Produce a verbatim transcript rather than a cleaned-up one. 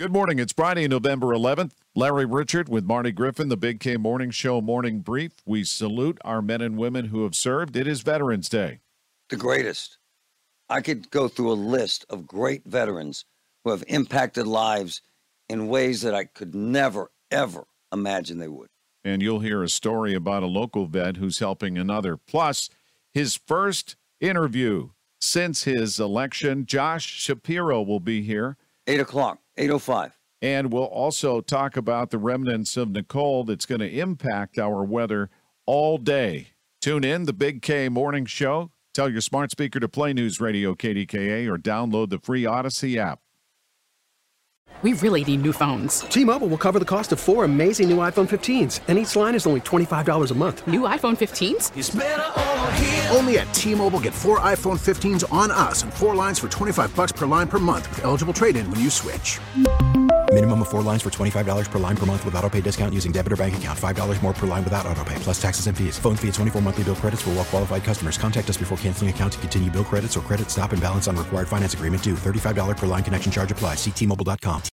Good morning. It's Friday, November eleventh. Larry Richert with Marty Griffin, the Big K Morning Show Morning Brief. We salute our men and women who have served. It is Veterans Day. The greatest. I could go through a list of great veterans who have impacted lives in ways that I could never, ever imagine they would. And you'll hear a story about a local vet who's helping another. Plus, his first interview since his election. Josh Shapiro will be here. eight o'clock, eight oh five. And we'll also talk about the remnants of Nicole that's going to impact our weather all day. Tune in, the Big K Morning Show. Tell your smart speaker to play News Radio K D K A or download the free Odyssey app. We really need new phones. T-Mobile will cover the cost of four amazing new iPhone fifteens, and each line is only twenty-five dollars a month. New iPhone fifteens? It's better over here. Only at T-Mobile, get four iPhone fifteens on us and four lines for twenty-five dollars per line per month with eligible trade-in when you switch. Minimum of four lines for twenty-five dollars per line per month with autopay discount using debit or bank account. five dollars more per line without autopay, plus taxes and fees. Phone fee at twenty-four monthly bill credits for well-qualified customers. Contact us before canceling account to continue bill credits or credit stop and balance on required finance agreement due. thirty-five dollars per line connection charge applies. See T Mobile dot com.